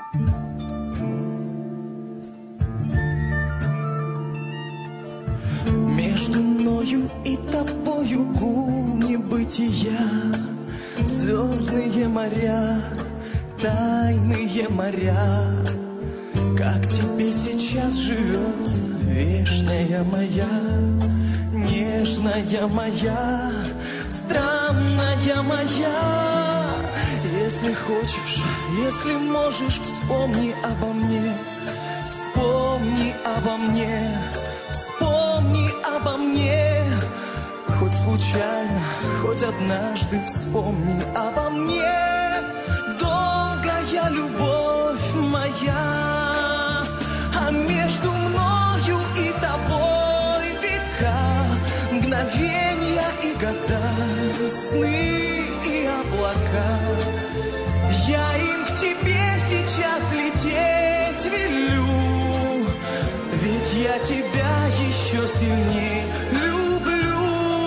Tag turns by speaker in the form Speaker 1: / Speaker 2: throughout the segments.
Speaker 1: Между мною и тобою гул небытия, звездные моря, тайные моря. Как тебе сейчас живется, вешняя моя, нежная моя, странная моя? Если хочешь, если можешь, вспомни обо мне, вспомни обо мне, вспомни обо мне. Хоть случайно, хоть однажды вспомни обо мне. Долгая любовь моя, а между мною и тобой века, мгновения и года, сны и облака. Я им к тебе сейчас лететь велю, ведь я тебя еще сильней люблю.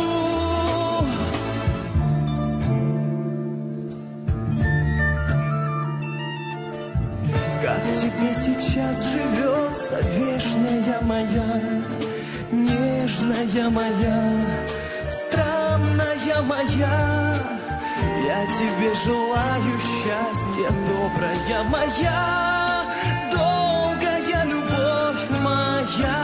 Speaker 1: Как тебе сейчас живется, вешняя моя, нежная моя, странная моя? Я тебе желаю счастья, добрая моя, долгая любовь моя.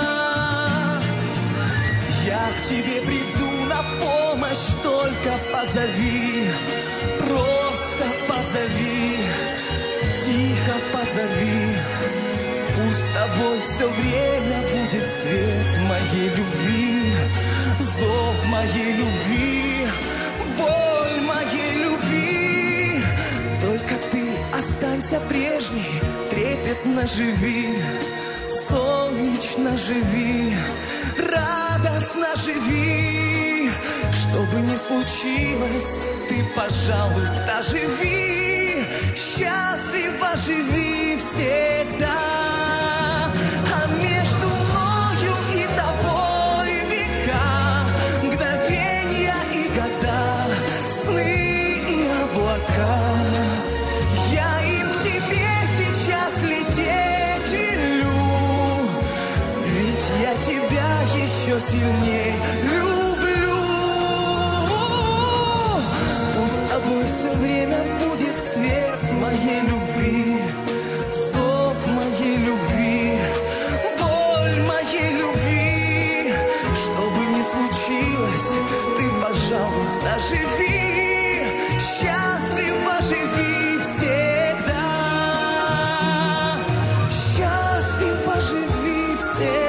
Speaker 1: Я к тебе приду на помощь, только позови, просто позови, тихо позови. Пусть с тобой все время будет свет моей любви, зов моей любви, боль моей любви. Только ты останься прежней, трепетно живи, солнечно живи, радостно живи. Что бы ни случилось, ты, пожалуйста, живи, счастливо живи всегда. А между мною и тобой века, мгновения и года, сны и облака. Я им к тебе сейчас лететь велю, ведь я тебя еще сильней люблю. Пусть с тобой все время будет свет моей любви, зов моей любви, боль моей любви. Что бы ни случилось, ты, пожалуйста, живи, счастливо живи всегда, счастливо живи всегда.